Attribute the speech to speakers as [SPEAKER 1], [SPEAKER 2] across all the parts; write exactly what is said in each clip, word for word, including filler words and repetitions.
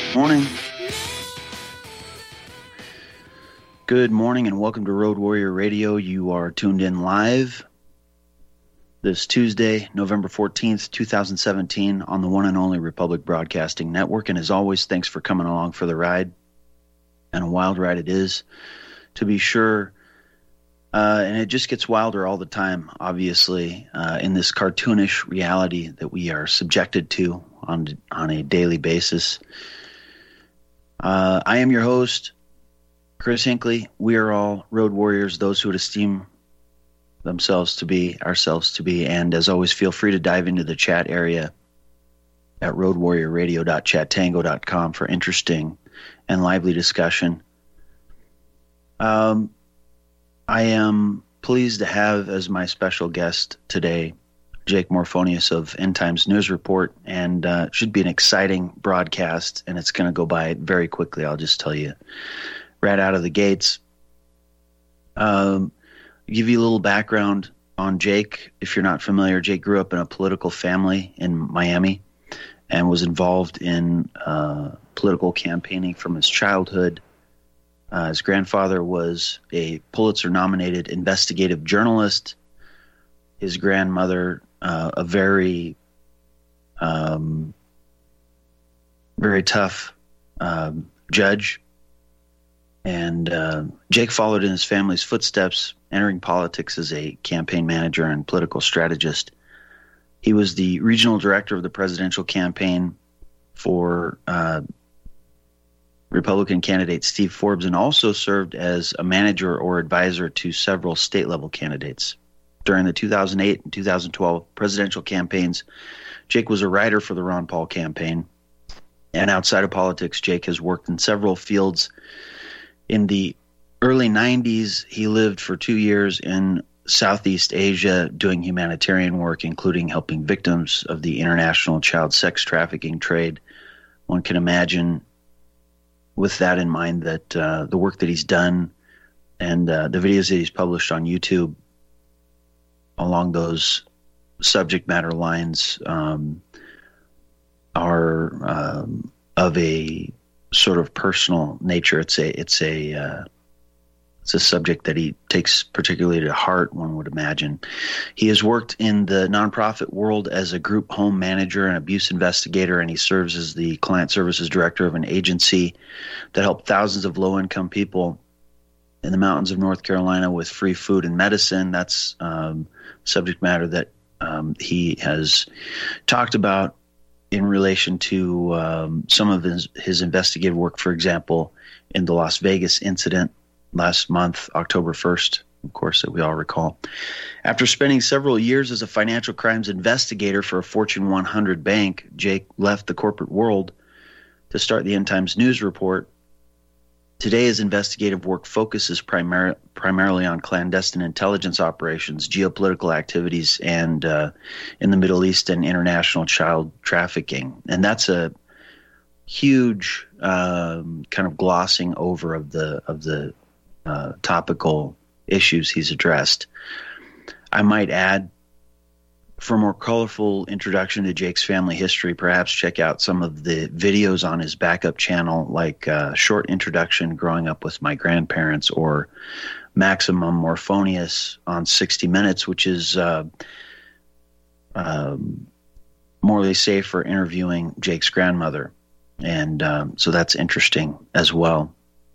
[SPEAKER 1] Morning. Good morning and welcome to Road Warrior Radio. You are tuned in live this Tuesday, November fourteenth, twenty seventeen on the one and only Republic Broadcasting Network. And as always, thanks for coming along for the ride. And a wild ride it is, to be sure. Uh, and it just gets wilder all the time, obviously, uh, in this cartoonish reality that we are subjected to on, on a daily basis. Uh, I am your host, Chris Hinckley. We are all road warriors, those who would esteem themselves to be, ourselves to be. And as always, feel free to dive into the chat area at road warrior radio dot chat tango dot com for interesting and lively discussion. Um, I am pleased to have as my special guest today Jake Morphonius of End Times News Report, and uh, it should be an exciting broadcast, and it's going to go by very quickly. I'll just tell you right out of the gates. Um, give you a little background on Jake. If you're not familiar, Jake grew up in a political family in Miami and was involved in uh, political campaigning from his childhood. Uh, his grandfather was a Pulitzer-nominated investigative journalist. His grandmother, uh, a very, um, very tough um, judge. And uh, Jake followed in his family's footsteps, entering politics as a campaign manager and political strategist. He was the regional director of the presidential campaign for uh, Republican candidate Steve Forbes, and also served as a manager or advisor to several state-level candidates. During the two thousand eight and two thousand twelve presidential campaigns, Jake was a writer for the Ron Paul campaign. And outside of politics, Jake has worked in several fields. In the early nineties, he lived for two years in Southeast Asia doing humanitarian work, including helping victims of the international child sex trafficking trade. One can imagine, with that in mind, that uh, the work that he's done and uh, the videos that he's published on YouTube along those subject matter lines um, are um, of a sort of personal nature. It's a it's a uh, it's a subject that he takes particularly to heart, one would imagine. He has worked in the nonprofit world as a group home manager and abuse investigator, and he serves as the client services director of an agency that helped thousands of low-income people in the mountains of North Carolina with free food and medicine. That's um, subject matter that um, he has talked about in relation to um, some of his, his investigative work, for example, in the Las Vegas incident last month, October first, of course, that we all recall. After spending several years as a financial crimes investigator for a Fortune one hundred bank, Jake left the corporate world to start the End Times News Report. Today, his investigative work focuses primar- primarily on clandestine intelligence operations, geopolitical activities, and uh, in the Middle East and international child trafficking. And that's a huge um, kind of glossing over of the of the uh, topical issues he's addressed. I might add, for a more colorful introduction to Jake's family history, perhaps check out some of the videos on his backup channel, like uh, Short Introduction Growing Up with My Grandparents, or Maximum Morphonius on sixty minutes, which is uh, um, morally safe for interviewing Jake's grandmother. And um, so that's interesting as well.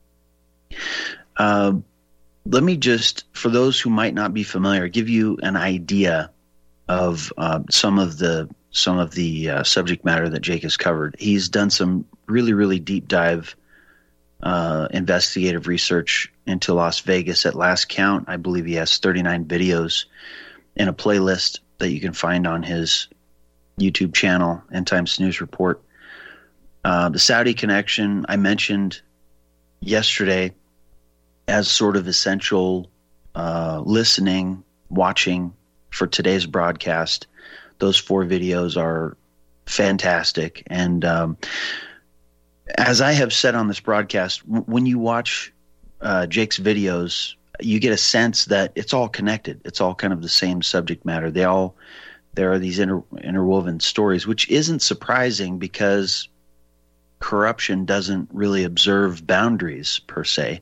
[SPEAKER 1] Uh, let me just, for those who might not be familiar, give you an idea of uh, some of the some of the uh, subject matter that Jake has covered. He's done some really, really deep dive uh, investigative research into Las Vegas. At last count, I believe he has thirty-nine videos in a playlist that you can find on his YouTube channel, End Times News Report. Uh, the Saudi connection I mentioned yesterday as sort of essential uh, listening, watching for today's broadcast. Those four videos are fantastic. And um, as I have said on this broadcast, w- when you watch uh, Jake's videos, you get a sense that it's all connected. It's all kind of the same subject matter. They all, there are these inter- interwoven stories, which isn't surprising because corruption doesn't really observe boundaries per se.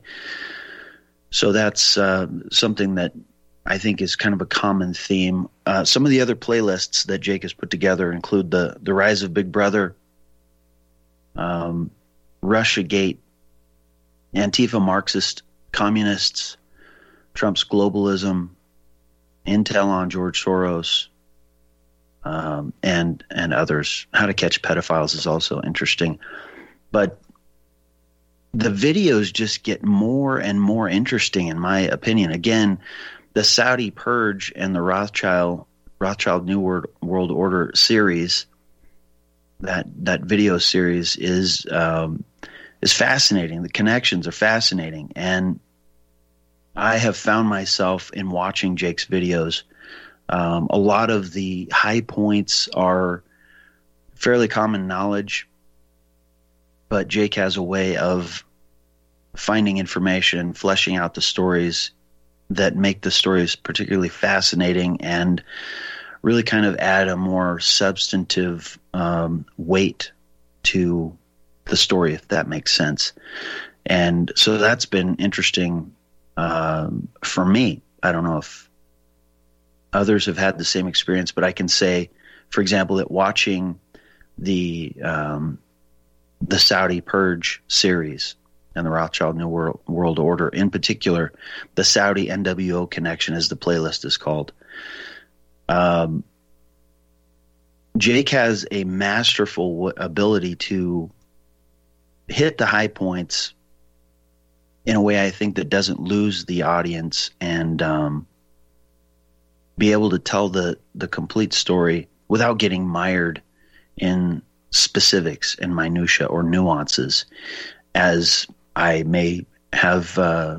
[SPEAKER 1] So that's uh, something that I think is kind of a common theme. Uh, some of the other playlists that Jake has put together include the the Rise of Big Brother, um, Russiagate, Antifa Marxist Communists, Trump's globalism, Intel on George Soros, um, and and others. How to Catch Pedophiles is also interesting. But the videos just get more and more interesting, in my opinion. Again, the Saudi Purge and the Rothschild Rothschild New World, World Order series, that that video series is um, is fascinating. The connections are fascinating, and I have found myself in watching Jake's videos. Um, a lot of the high points are fairly common knowledge, but Jake has a way of finding information, fleshing out the stories that make the stories particularly fascinating and really kind of add a more substantive um, weight to the story, if that makes sense. And so that's been interesting um, for me. I don't know if others have had the same experience, but I can say, for example, that watching the um, the Saudi Purge series and the Rothschild New World, World Order, in particular, the Saudi N W O connection, as the playlist is called. Um, Jake has a masterful w- ability to hit the high points in a way I think that doesn't lose the audience, and um, be able to tell the, the complete story without getting mired in specifics and minutia or nuances, as I may have uh,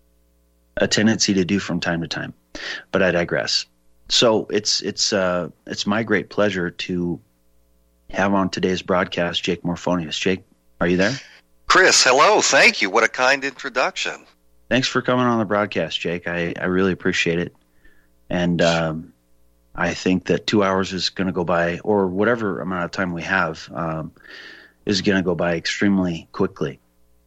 [SPEAKER 1] a tendency to do from time to time. But I digress. So it's it's uh, it's my great pleasure to have on today's broadcast Jake Morphonius. Jake, are you there?
[SPEAKER 2] Chris, hello. Thank you. What a kind introduction.
[SPEAKER 1] Thanks for coming on the broadcast, Jake. I, I really appreciate it. And um, I think that two hours is going to go by, or whatever amount of time we have, um, is going to go by extremely quickly.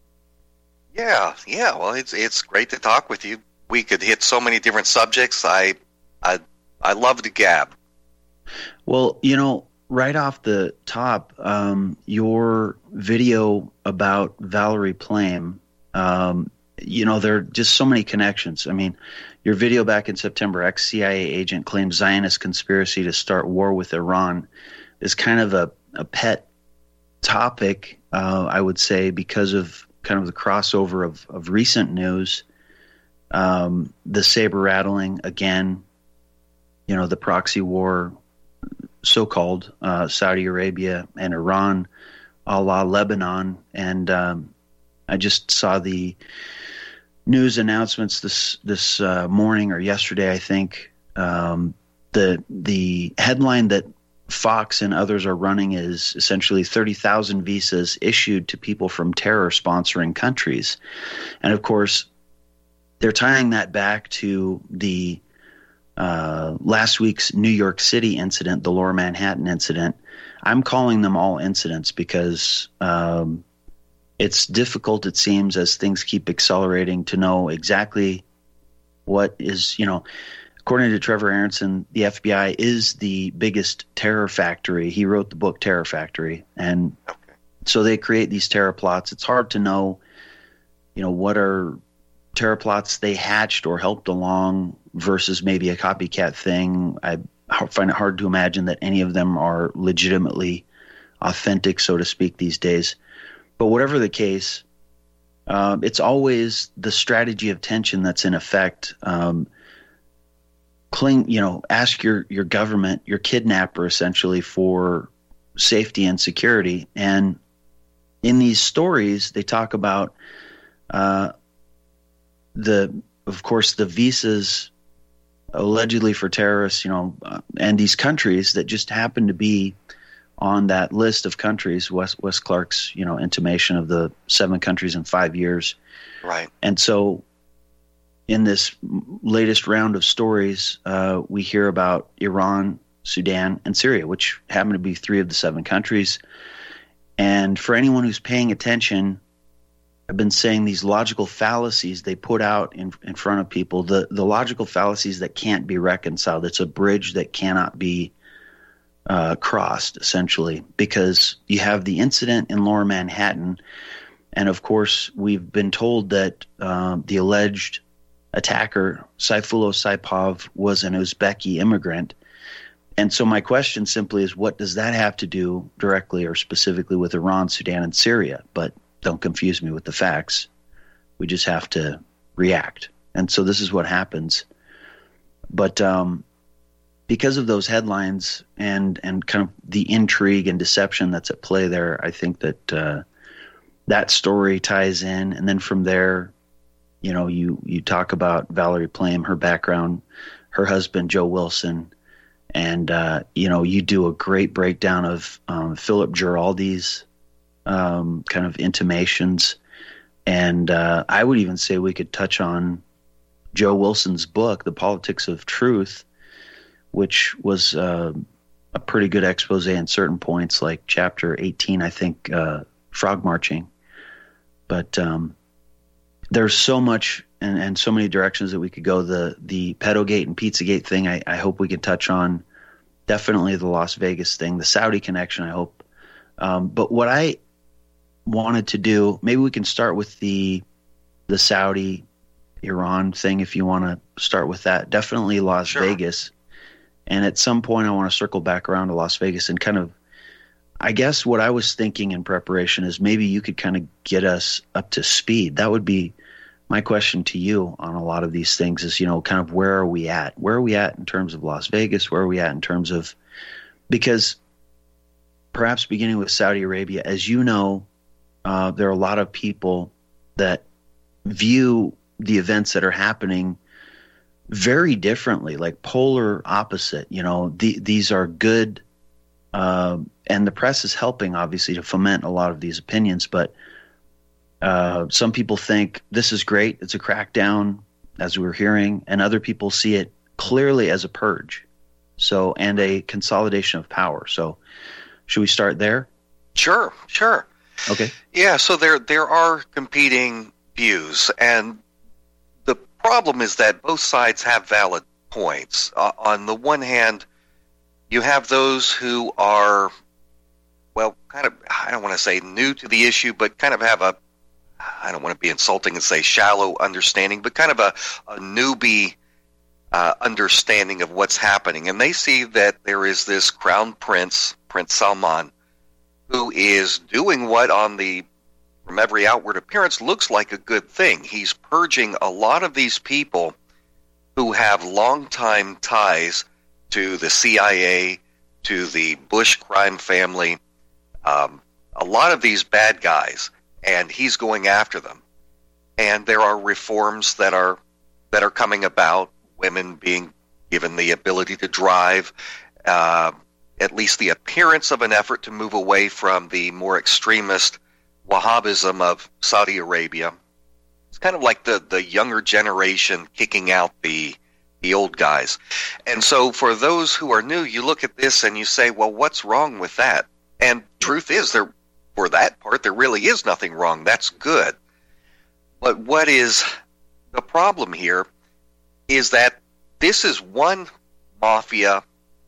[SPEAKER 2] Yeah, yeah. Well, it's it's great to talk with you. We could hit so many different subjects. I I I love to gab.
[SPEAKER 1] Well, you know, right off the top, um, your video about Valerie Plame, um, you know, there are just so many connections. I mean, your video back in September, ex-C I A agent claims Zionist conspiracy to start war with Iran, is kind of a, a pet topic, uh, I would say, because of kind of the crossover of, of recent news, um, the saber rattling again, you know, the proxy war, so-called uh, Saudi Arabia and Iran, a la Lebanon. And um, I just saw the news announcements this this uh, morning or yesterday, I think. Um, the the headline that Fox and others are running is essentially thirty thousand visas issued to people from terror-sponsoring countries. And, of course, they're tying that back to the uh, last week's New York City incident, the Lower Manhattan incident. I'm calling them all incidents because um, it's difficult, it seems, as things keep accelerating, to know exactly what is, you know, according to Trevor Aronson, the F B I is the biggest terror factory. He wrote the book Terror Factory. And okay. So they create these terror plots. It's hard to know, you know, what are terror plots they hatched or helped along versus maybe a copycat thing. I find it hard to imagine that any of them are legitimately authentic, so to speak, these days. But whatever the case, um, it's always the strategy of tension that's in effect. Um, cling, you know, ask your, your government, your kidnapper, essentially, for safety and security. And in these stories, they talk about uh, the, of course, the visas allegedly for terrorists, you know, uh, and these countries that just happen to be on that list of countries, Wes, Wes Clark's, you know, intimation of the seven countries in five years.
[SPEAKER 2] Right.
[SPEAKER 1] And so in this latest round of stories, uh, we hear about Iran, Sudan, and Syria, which happen to be three of the seven countries. And for anyone who's paying attention, I've been saying these logical fallacies they put out in, in front of people, the, the logical fallacies that can't be reconciled. It's a bridge that cannot be uh, crossed, essentially, because you have the incident in Lower Manhattan. And, of course, we've been told that uh, the alleged attacker, Sayfullo Saipov, was an Uzbeki immigrant. And so my question simply is, what does that have to do directly or specifically with Iran, Sudan, and Syria? But don't confuse me with the facts. We just have to react. And so this is what happens. But um, because of those headlines and, and kind of the intrigue and deception that's at play there, I think that uh, that story ties in. And then from there, you know, you, you talk about Valerie Plame, her background, her husband, Joe Wilson, and, uh, you know, you do a great breakdown of um, Philip Giraldi's um, kind of intimations. And uh, I would even say we could touch on Joe Wilson's book, The Politics of Truth, which was uh, a pretty good expose in certain points, like chapter eighteen, I think, uh, Frog Marching. But um, there's so much and, and so many directions that we could go. The the Pedogate and Pizzagate thing, I, I hope we can touch on. Definitely the Las Vegas thing, the Saudi connection, I hope. Um, but what I wanted to do, maybe we can start with the the Saudi Iran thing, if you want to start with that. Definitely Las
[SPEAKER 2] Sure.
[SPEAKER 1] Vegas. And at some point I want to circle back around to Las Vegas and kind of, I guess what I was thinking in preparation is maybe you could kind of get us up to speed. That would be my question to you on a lot of these things is, you know, kind of where are we at? Where are we at in terms of Las Vegas? Where are we at in terms of, because perhaps beginning with Saudi Arabia, as you know, uh, there are a lot of people that view the events that are happening very differently, like polar opposite. You know, the, these are good, uh, and the press is helping, obviously, to foment a lot of these opinions. But uh, some people think this is great. It's a crackdown, as we were hearing, and other people see it clearly as a purge. So, and a consolidation of power. So, should we start there?
[SPEAKER 2] Sure, sure.
[SPEAKER 1] Okay.
[SPEAKER 2] Yeah, so there there are competing views, and the problem is that both sides have valid points. Uh, on the one hand, you have those who are, well, kind of, I don't want to say new to the issue, but kind of have a, I don't want to be insulting and say shallow understanding, but kind of a, a newbie uh, understanding of what's happening. And they see that there is this crown prince, Prince Salman, who is doing what on the, from every outward appearance, looks like a good thing. He's purging a lot of these people who have long-time ties to the C I A, to the Bush crime family, um, a lot of these bad guys, and he's going after them. And there are reforms that are that are coming about, women being given the ability to drive, uh, at least the appearance of an effort to move away from the more extremist Wahhabism of Saudi Arabia. It's kind of like the, the younger generation kicking out the the old guys. And so for those who are new, you look at this and you say, well, what's wrong with that? And truth is, there for that part, there really is nothing wrong. That's good. But what is the problem here is that this is one mafia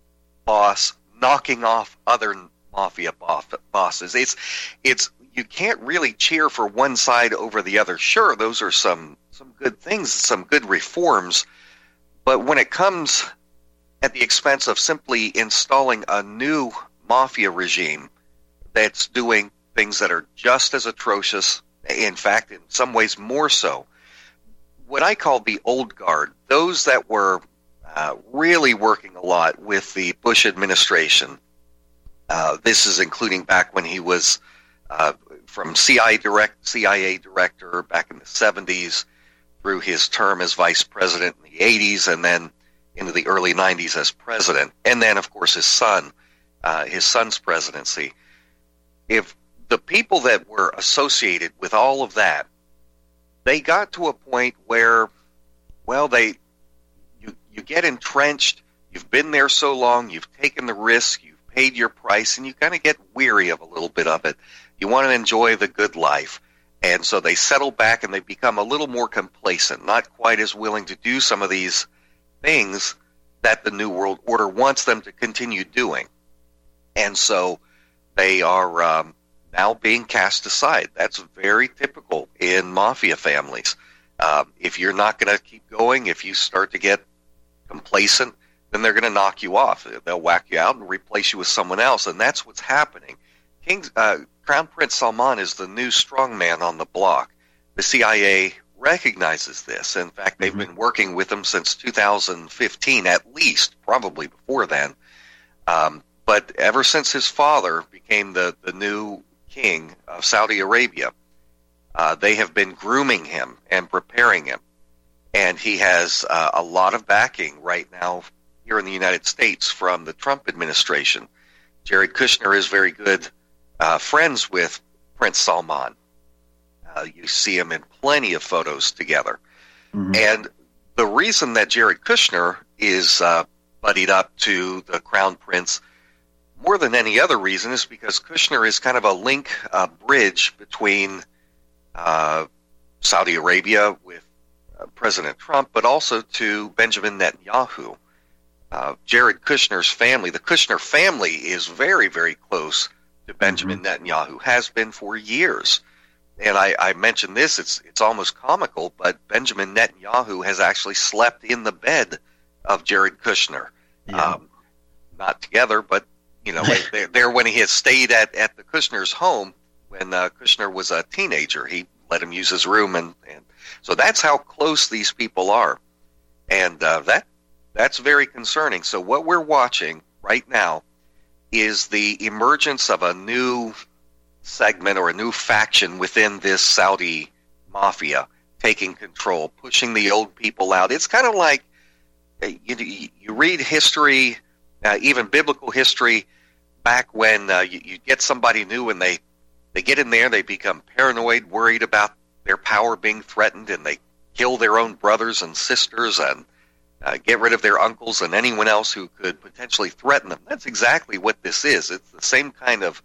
[SPEAKER 2] boss knocking off other mafia bosses. It's it's you can't really cheer for one side over the other. Sure, those are some some good things, some good reforms, but when it comes at the expense of simply installing a new mafia regime that's doing things that are just as atrocious, in fact, in some ways more so, what I call the old guard, those that were uh, really working a lot with the Bush administration. Uh, this is including back when he was uh, from C I A, direct, C I A director back in the seventies through his term as vice president in the eighties, and then into the early nineties as president, and then, of course, his son, uh, his son's presidency. If the people that were associated with all of that, they got to a point where, well, they you you get entrenched, you've been there so long, you've taken the risk, you've paid your price, and you kind of get weary of a little bit of it. You want to enjoy the good life. And so they settle back and they become a little more complacent, not quite as willing to do some of these things that the New World Order wants them to continue doing. And so they are um, now being cast aside. That's very typical in mafia families. Uh, if you're not going to keep going, if you start to get complacent, then they're going to knock you off. They'll whack you out and replace you with someone else, and that's what's happening. King, uh, Crown Prince Salman is the new strongman on the block. The C I A recognizes this. In fact, they've mm-hmm. been working with him since two thousand fifteen, at least, probably before then. Um, but ever since his father became the, the new king of Saudi Arabia, uh, they have been grooming him and preparing him. And he has uh, a lot of backing right now here in the United States from the Trump administration. Jared Kushner is very good uh, friends with Prince Salman. Uh, you see him in plenty of photos together. Mm-hmm. And the reason that Jared Kushner is uh, buddied up to the Crown Prince more than any other reason is because Kushner is kind of a link, a bridge between uh, Saudi Arabia with uh, President Trump, but also to Benjamin Netanyahu. Uh, Jared Kushner's family, the Kushner family, is very, very close to Benjamin mm-hmm. Netanyahu, has been for years. And I, I mentioned this, it's it's almost comical, but Benjamin Netanyahu has actually slept in the bed of Jared Kushner. Yeah. Um, not together, but, you know, they're there when he has stayed at, at the Kushner's home when uh, Kushner was a teenager. He let him use his room, and, and so that's how close these people are. And uh, that that's very concerning. So what we're watching right now is the emergence of a new segment or a new faction within this Saudi mafia taking control, pushing the old people out. It's kind of like you, you read history, uh, even biblical history, back when uh, you, you get somebody new and they, they get in there, they become paranoid, worried about their power being threatened, and they kill their own brothers and sisters and uh, get rid of their uncles and anyone else who could potentially threaten them. That's exactly what this is. It's the same kind of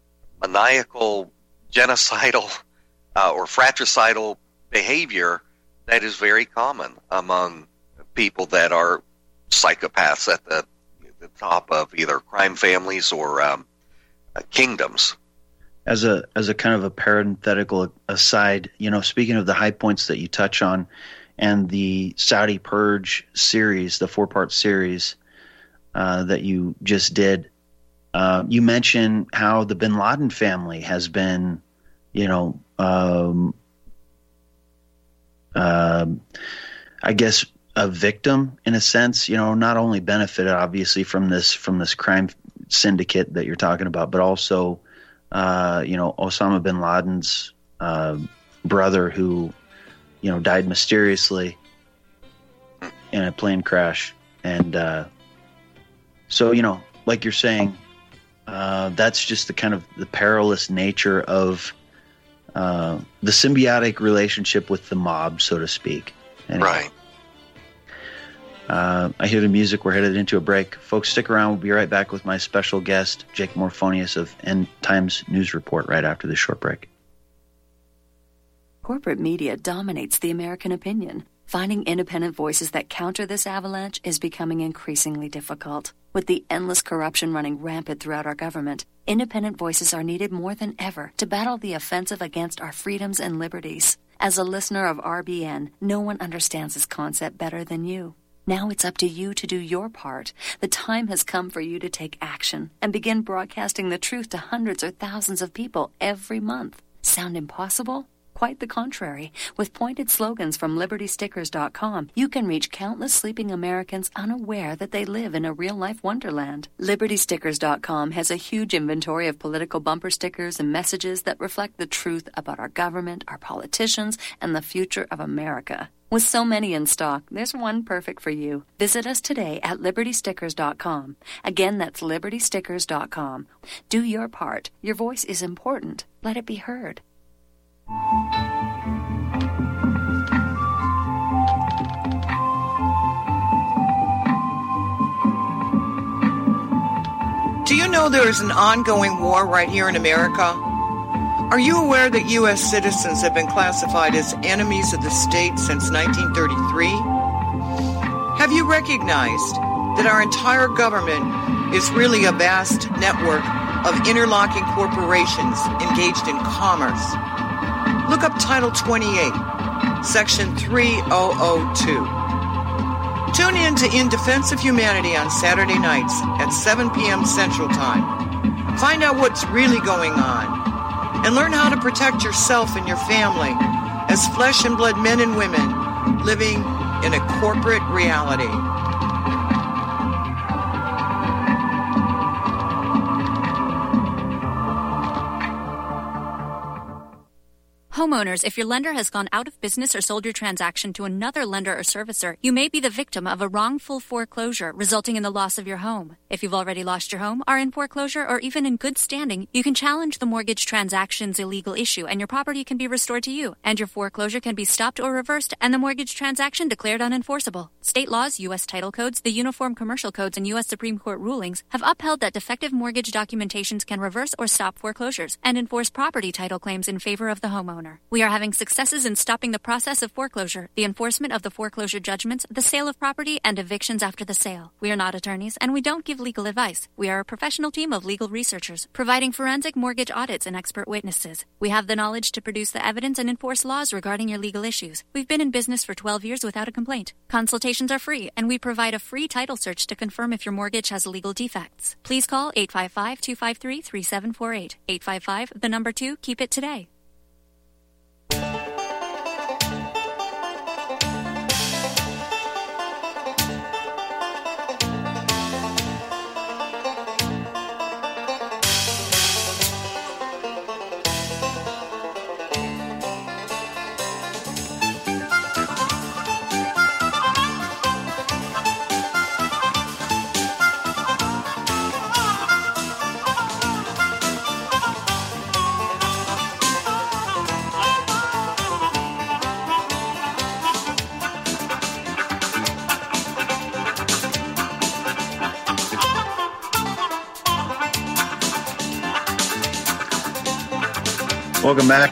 [SPEAKER 2] maniacal, genocidal, uh, or fratricidal behavior that is very common among people that are psychopaths at the, the top of either crime families or um, uh, kingdoms.
[SPEAKER 1] As a as a kind of a parenthetical aside, you know, speaking of the high points that you touch on, and the Saudi Purge series, the four-part series uh, that you just did. Uh, you mentioned how the Bin Laden family has been, you know, um, uh, I guess a victim in a sense. You know, not only benefited obviously from this from this crime syndicate that you're talking about, but also, uh, you know, Osama bin Laden's uh, brother, who, you know, died mysteriously in a plane crash, and uh, so you know, like you're saying. Uh, that's just the kind of the perilous nature of uh, the symbiotic relationship with the mob, so to speak. Anyway,
[SPEAKER 2] right.
[SPEAKER 1] Uh, I hear the music. We're headed into a break. Folks, stick around. We'll be right back with my special guest, Jake Morphonius of End Times News Report, right after this short break.
[SPEAKER 3] Corporate media dominates the American opinion. Finding independent voices that counter this avalanche is becoming increasingly difficult. With the endless corruption running rampant throughout our government, independent voices are needed more than ever to battle the offensive against our freedoms and liberties. As a listener of R B N, no one understands this concept better than you. Now it's up to you to do your part. The time has come for you to take action and begin broadcasting the truth to hundreds or thousands of people every month. Sound impossible? Quite the contrary. With pointed slogans from Liberty Stickers dot com, you can reach countless sleeping Americans unaware that they live in a real-life wonderland. Liberty Stickers dot com has a huge inventory of political bumper stickers and messages that reflect the truth about our government, our politicians, and the future of America. With so many in stock, there's one perfect for you. Visit us today at Liberty Stickers dot com. Again, that's Liberty Stickers dot com. Do your part. Your voice is important. Let it be heard.
[SPEAKER 4] Do you know there is an ongoing war right here in America? Are you aware that U S citizens have been classified as enemies of the state since nineteen thirty-three? Have you recognized that our entire government is really a vast network of interlocking corporations engaged in commerce? Look up Title twenty-eight, Section three thousand two. Tune in to In Defense of Humanity on Saturday nights at seven p.m. Central Time. Find out what's really going on and learn how to protect yourself and your family as flesh and blood men and women living in a corporate reality.
[SPEAKER 3] Homeowners, if your lender has gone out of business or sold your transaction to another lender or servicer, you may be the victim of a wrongful foreclosure resulting in the loss of your home. If you've already lost your home, are in foreclosure, or even in good standing, you can challenge the mortgage transaction's illegal issue and your property can be restored to you, and your foreclosure can be stopped or reversed and the mortgage transaction declared unenforceable. State laws, U S title codes, the Uniform Commercial Codes, and U S Supreme Court rulings have upheld that defective mortgage documentations can reverse or stop foreclosures and enforce property title claims in favor of the homeowner. We are having successes in stopping the process of foreclosure, the enforcement of the foreclosure judgments, the sale of property, and evictions after the sale. We are not attorneys, and we don't give legal advice. We are a professional team of legal researchers, providing forensic mortgage audits and expert witnesses. We have the knowledge to produce the evidence and enforce laws regarding your legal issues. We've been in business for twelve years without a complaint. Consultations are free, and we provide a free title search to confirm if your mortgage has legal defects. Please call eight five five, two five three, three seven four eight. eight five five, the number two, keep it today.
[SPEAKER 1] Welcome back.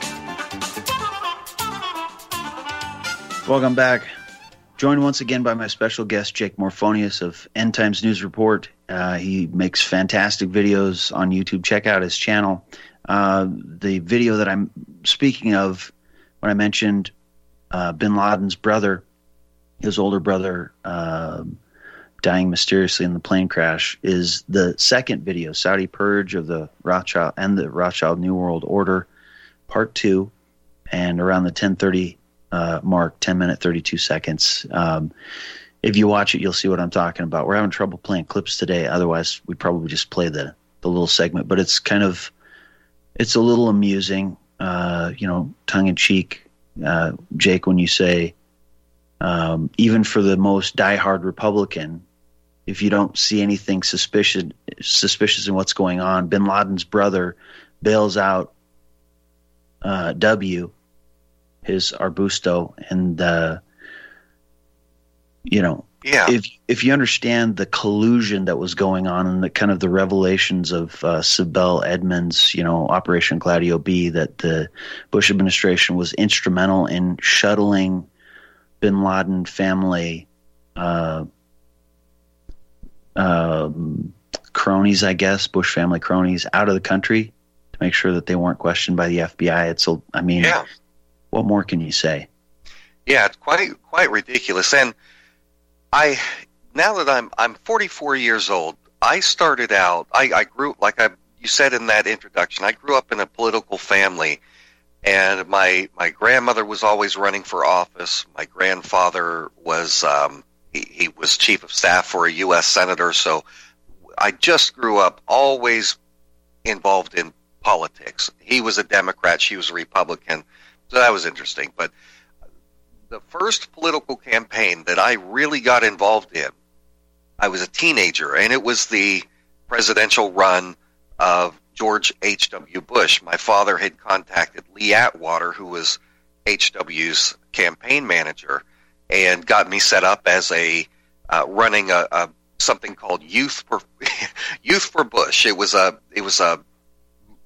[SPEAKER 1] Welcome back. Joined once again by my special guest, Jake Morphonius of End Times News Report. Uh, he makes fantastic videos on YouTube. Check out his channel. Uh, the video that I'm speaking of, when I mentioned uh, bin Laden's brother, his older brother, uh, dying mysteriously in the plane crash, is the second video, Saudi Purge of the Rothschild and the Rothschild New World Order, part two, and around the ten thirty uh, mark, ten minute, thirty-two seconds. Um, if you watch it, you'll see what I'm talking about. We're having trouble playing clips today. Otherwise, we probably just play the, the little segment. But it's kind of, it's a little amusing, uh, you know, tongue-in-cheek, uh, Jake, when you say, um, even for the most diehard Republican, if you don't see anything suspicious, suspicious in what's going on, bin Laden's brother bails out Uh, W, his Arbusto, and uh, you know,
[SPEAKER 2] yeah.
[SPEAKER 1] if if you understand the collusion that was going on and the kind of the revelations of uh, Sibel Edmonds, you know, Operation Gladio B, that the Bush administration was instrumental in shuttling bin Laden family uh, um, cronies, I guess, Bush family cronies, out of the country, to make sure that they weren't questioned by the F B I. It's, a, I mean,
[SPEAKER 2] yeah.
[SPEAKER 1] What more can you say?
[SPEAKER 2] Yeah, it's quite quite ridiculous. And I, now that I'm I'm forty-four years old, I started out. I, I grew like I you said in that introduction. I grew up in a political family, and my my grandmother was always running for office. My grandfather was um, he, he was chief of staff for a U S senator. So I just grew up always involved in politics. He was a Democrat, she was a Republican, so that was interesting. But the first political campaign that I really got involved in, I was a teenager, and it was the presidential run of George H W Bush. My father had contacted Lee Atwater, who was H W's campaign manager, and got me set up as a uh, running a, a something called Youth for Youth for Bush. It was a it was a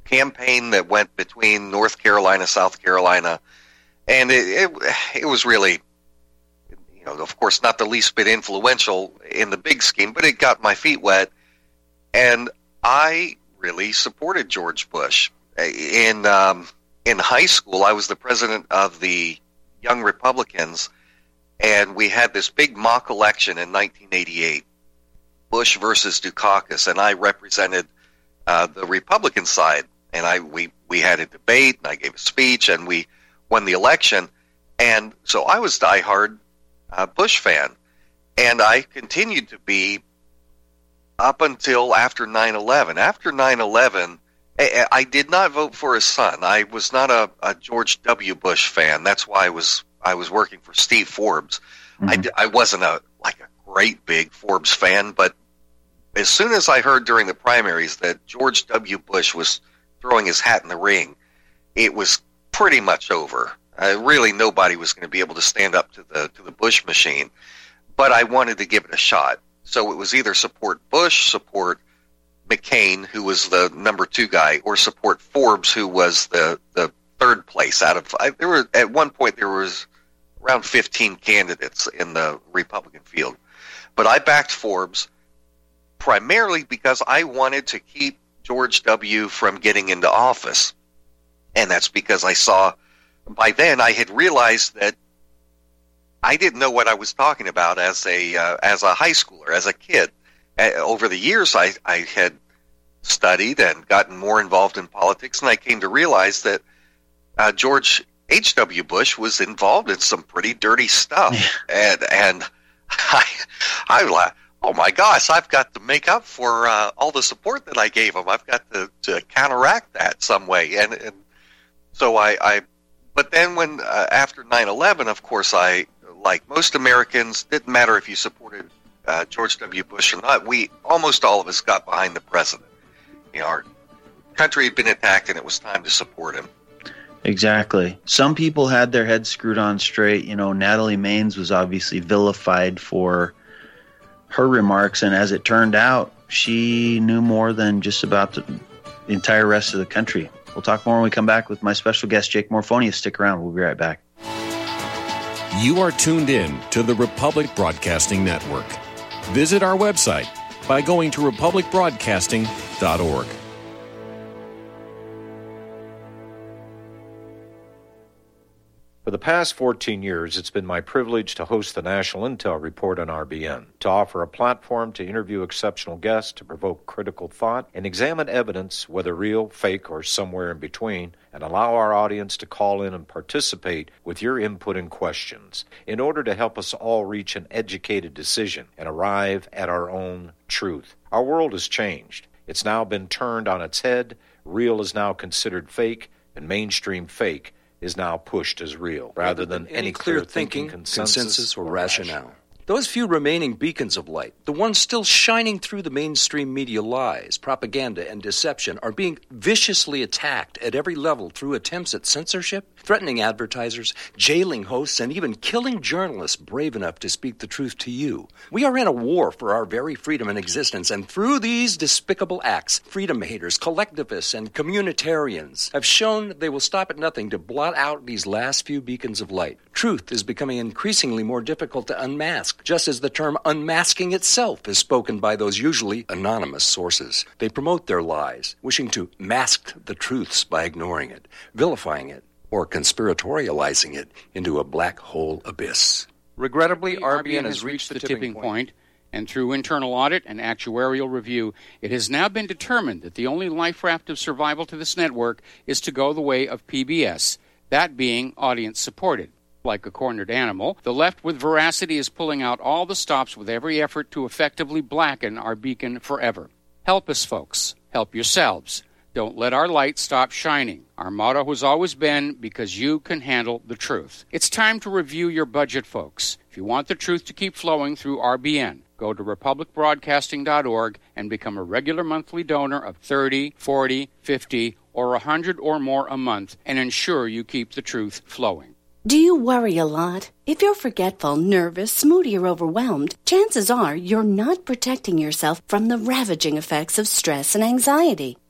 [SPEAKER 2] campaign that went between North Carolina, South Carolina, and it, it, it was really, you know, of course, not the least bit influential in the big scheme, but it got my feet wet, and I really supported George Bush. In um, in high school, I was the president of the Young Republicans, and we had this big mock election in nineteen eighty-eight, Bush versus Dukakis, and I represented uh, the Republican side, and I we, we had a debate, and I gave a speech, and we won the election, and so I was diehard uh, Bush fan, and I continued to be up until after nine eleven. After nine eleven, I, I did not vote for his son. I was not a, a George W. Bush fan. That's why I was I was working for Steve Forbes. Mm-hmm. I, I wasn't a like a great big Forbes fan, but as soon as I heard during the primaries that George W. Bush was throwing his hat in the ring, it was pretty much over. Uh, really, nobody was going to be able to stand up to the to the Bush machine. But I wanted to give it a shot. So it was either support Bush, support McCain, who was the number two guy, or support Forbes, who was the, the third place out of. I, there were at one point there was around fifteen candidates in the Republican field, but I backed Forbes primarily because I wanted to keep George W. from getting into office, and that's because I saw by then I had realized that I didn't know what I was talking about as a uh, as a high schooler, as a kid. Uh, over the years, I, I had studied and gotten more involved in politics, and I came to realize that uh, George H W. Bush was involved in some pretty dirty stuff, yeah. and and I I like, oh my gosh, I've got to make up for uh, all the support that I gave him. I've got to, to counteract that some way, and, and so I, I. But then when uh, after nine eleven, of course, I. Like most Americans, didn't matter if you supported uh, George W. Bush or not. We almost all of us got behind the president. You know, our country had been attacked, and it was time to support him.
[SPEAKER 1] Exactly. Some people had their heads screwed on straight. You know, Natalie Maines was obviously vilified for her remarks, and as it turned out, she knew more than just about the entire rest of the country. We'll talk more when we come back with my special guest, Jake Morphonius. Stick around. We'll be right back.
[SPEAKER 5] You are tuned in to the Republic Broadcasting Network. Visit our website by going to republic broadcasting dot org.
[SPEAKER 6] For the past fourteen years, it's been my privilege to host the National Intel Report on R B N, to offer a platform to interview exceptional guests, to provoke critical thought, and examine evidence, whether real, fake, or somewhere in between, and allow our audience to call in and participate with your input and questions in order to help us all reach an educated decision and arrive at our own truth. Our world has changed. It's now been turned on its head. Real is now considered fake, and mainstream fake is now pushed as real, rather than any, any clear thinking, consensus,
[SPEAKER 7] consensus or rationale. Those few remaining beacons of light, the ones still shining through the mainstream media lies, propaganda, and deception, are being viciously attacked at every level through attempts at censorship, threatening advertisers, jailing hosts, and even killing journalists brave enough to speak the truth to you. We are in a war for our very freedom and existence, and through these despicable acts, freedom haters, collectivists, and communitarians have shown they will stop at nothing to blot out these last few beacons of light. Truth is becoming increasingly more difficult to unmask, just as the term unmasking itself is spoken by those usually anonymous sources. They promote their lies, wishing to mask the truths by ignoring it, vilifying it, or conspiratorializing it into a black hole abyss.
[SPEAKER 8] Regrettably, R B N has reached the tipping point, and through internal audit and actuarial review, it has now been determined that the only life raft of survival to this network is to go the way of P B S, that being audience-supported. Like a cornered animal, the left with veracity is pulling out all the stops with every effort to effectively blacken our beacon forever. Help us, folks. Help yourselves. Don't let our light stop shining. Our motto has always been, because you can handle the truth. It's time to review your budget, folks. If you want the truth to keep flowing through R B N, go to republic broadcasting dot org and become a regular monthly donor of thirty, forty, fifty, or one hundred or more a month, and ensure you keep the truth flowing.
[SPEAKER 9] Do you worry a lot? If you're forgetful, nervous, moody, or overwhelmed, chances are you're not protecting yourself from the ravaging effects of stress and anxiety.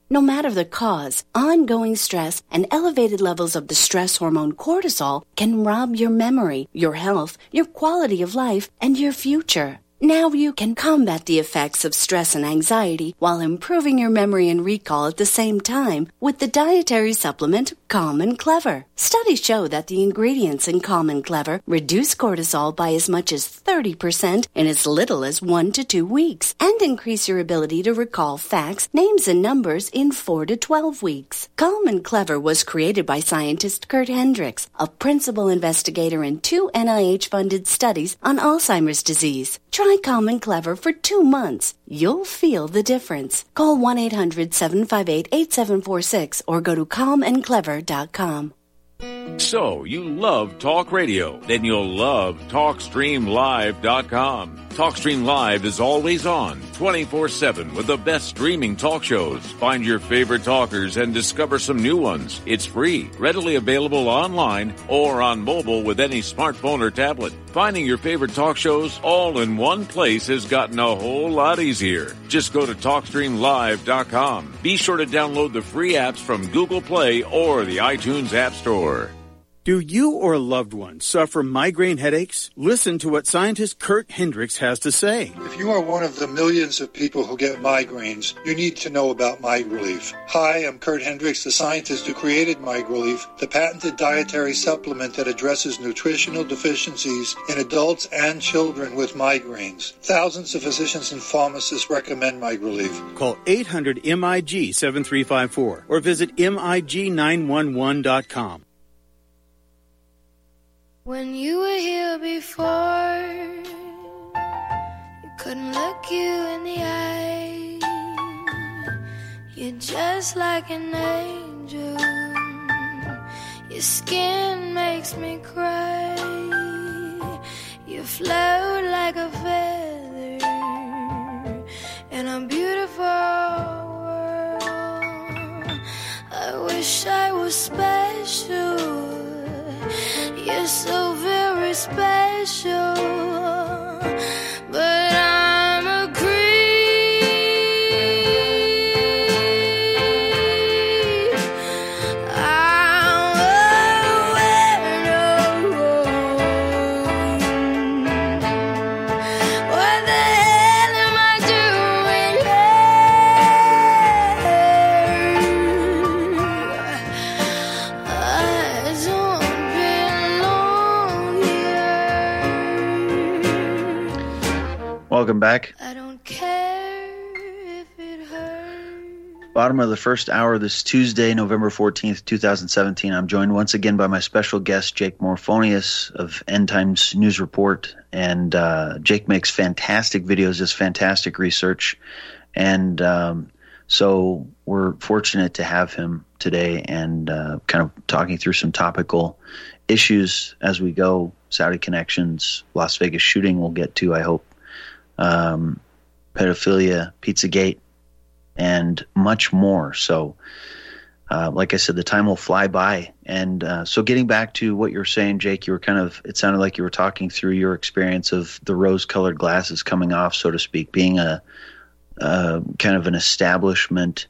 [SPEAKER 9] No matter the cause, ongoing stress and elevated levels of the stress hormone cortisol can rob your memory, your health, your quality of life, and your future. Now you can combat the effects of stress and anxiety while improving your memory and recall at the same time with the dietary supplement Calm and Clever. Studies show that the ingredients in Calm and Clever reduce cortisol by as much as thirty percent in as little as one to two weeks and increase your ability to recall facts, names, and numbers in four to twelve weeks. Calm and Clever was created by scientist Kurt Hendricks, a principal investigator in two N I H-funded studies on Alzheimer's disease. Try Calm and Clever for two months. You'll feel the difference. Call one eight hundred seven five eight eight seven four six or go to calm and clever dot com.
[SPEAKER 5] So, you love talk radio? Then you'll love talk stream live dot com. TalkStream Live is always on, twenty-four seven, with the best streaming talk shows. Find your favorite talkers and discover some new ones. It's free, readily available online or on mobile with any smartphone or tablet. Finding your favorite talk shows all in one place has gotten a whole lot easier. Just go to talk stream live dot com. Be sure to download the free apps from Google Play or the iTunes App Store.
[SPEAKER 10] Do you or a loved one suffer migraine headaches? Listen to what scientist Kurt Hendricks has to say.
[SPEAKER 11] If you are one of the millions of people who get migraines, you need to know about MiGrelief. Hi, I'm Kurt Hendricks, the scientist who created MiGrelief, the patented dietary supplement that addresses nutritional deficiencies in adults and children with migraines. Thousands of physicians and pharmacists recommend MiGrelief.
[SPEAKER 10] Call eight hundred M I G seven three five four or visit M I G nine one one dot com.
[SPEAKER 12] When you were here before, you couldn't look you in the eye. You're just like an angel. Your skin makes me cry. You float like a feather in a beautiful world. I wish I was special. You're so very special, but I'm a creep. I'm a weirdo. What the hell am I doing here? I don't
[SPEAKER 1] Welcome back.
[SPEAKER 12] I don't care if it hurts.
[SPEAKER 1] Bottom of the first hour this Tuesday, November fourteenth, twenty seventeen. I'm joined once again by my special guest, Jake Morphonius of End Times News Report. And uh, Jake makes fantastic videos, does fantastic research. And um, so we're fortunate to have him today and uh, kind of talking through some topical issues as we go. Saudi connections, Las Vegas shooting we'll get to, I hope. Um, pedophilia, Pizzagate, and much more. So, uh, like I said, the time will fly by. And uh, so getting back to what you were saying, Jake, you were kind of, it sounded like you were talking through your experience of the rose-colored glasses coming off, so to speak, being a, a kind of an establishment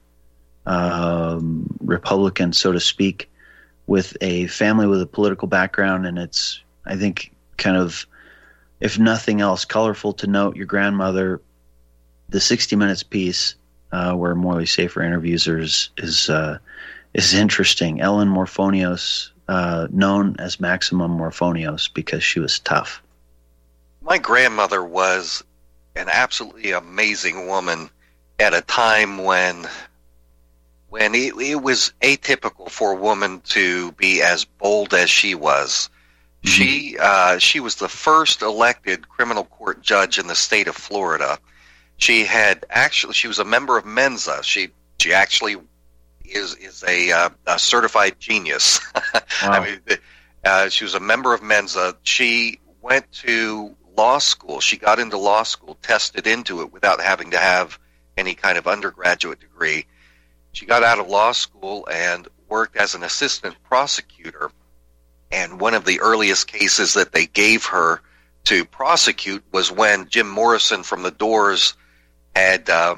[SPEAKER 1] um, Republican, so to speak, with a family with a political background. And it's, I think, kind of, if nothing else, colorful to note your grandmother. The sixty minutes piece uh, where Morley Safer interviews her is is, uh, is interesting. Ellen Morphonios, uh, known as Maximum Morphonios because she was tough.
[SPEAKER 2] My grandmother was an absolutely amazing woman at a time when when it, it was atypical for a woman to be as bold as she was. She uh, she was the first elected criminal court judge in the state of Florida. She had actually she was a member of Mensa. She she actually is is a, uh, a certified genius. Wow. I mean, uh, she was a member of Mensa. She went to law school. She got into law school, tested into it without having to have any kind of undergraduate degree. She got out of law school and worked as an assistant prosecutor. And one of the earliest cases that they gave her to prosecute was when Jim Morrison from The Doors had um,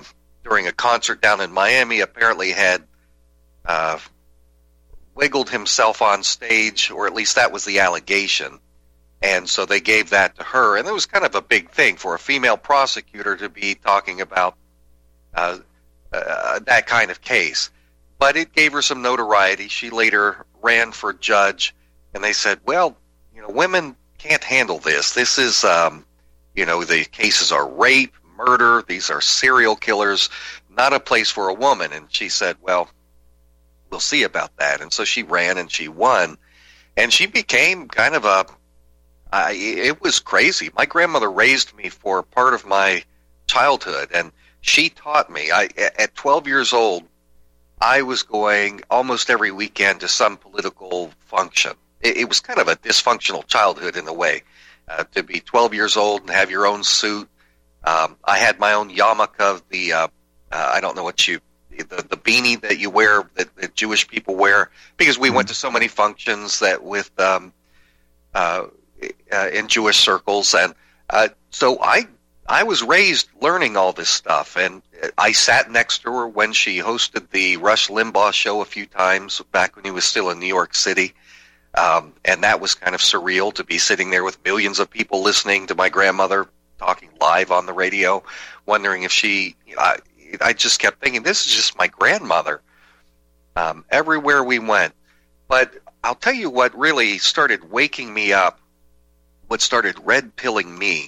[SPEAKER 2] during a concert down in Miami, apparently had uh, wiggled himself on stage, or at least that was the allegation. And so they gave that to her, and it was kind of a big thing for a female prosecutor to be talking about uh, uh, that kind of case. But it gave her some notoriety. She later ran for judge, and they said, well, you know, women can't handle this. This is, um, you know, the cases are rape, murder, these are serial killers, not a place for a woman. And she said, well, we'll see about that. And so she ran and she won, and she became kind of a, I, it was crazy. My grandmother raised me for part of my childhood, and she taught me. I, at twelve years old, I was going almost every weekend to some political function. It, it was kind of a dysfunctional childhood in a way, uh, to be twelve years old and have your own suit. Um, I had my own yarmulke, the, uh, uh, I don't know what you, the, the beanie that you wear, that, that Jewish people wear, because we went to so many functions that with, um, uh, Uh, in Jewish circles, and uh, so I I was raised learning all this stuff, and I sat next to her when she hosted the Rush Limbaugh show a few times back when he was still in New York City, um, and that was kind of surreal to be sitting there with millions of people listening to my grandmother talking live on the radio, wondering if she, you know, I, I just kept thinking, this is just my grandmother. Um, everywhere we went. But I'll tell you what really started waking me up, what started red-pilling me,